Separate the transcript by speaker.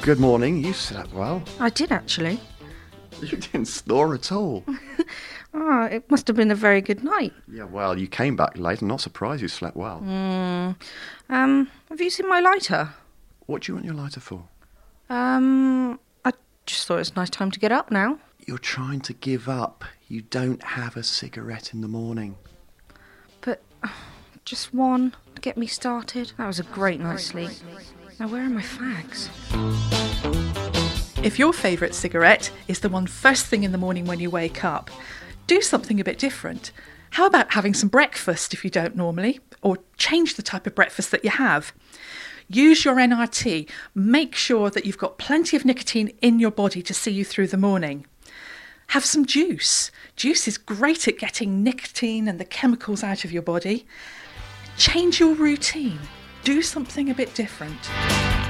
Speaker 1: Good morning. You slept well.
Speaker 2: I did, actually.
Speaker 1: You didn't snore at all.
Speaker 2: It must have been a very good night.
Speaker 1: Yeah, well, you came back late. I'm not surprised you slept well.
Speaker 2: Have you seen my lighter?
Speaker 1: What do you want your lighter for?
Speaker 2: I just thought it's a nice time to get up now.
Speaker 1: You're trying to give up. You don't have a cigarette in the morning.
Speaker 2: But just one to get me started. That was a great night's sleep. Now, where are my fags?
Speaker 3: If your favourite cigarette is the one first thing in the morning when you wake up, do something a bit different. How about having some breakfast if you don't normally, or change the type of breakfast that you have? Use your NRT. Make sure that you've got plenty of nicotine in your body to see you through the morning. Have some juice. Juice is great at getting nicotine and the chemicals out of your body. Change your routine. Do something a bit different.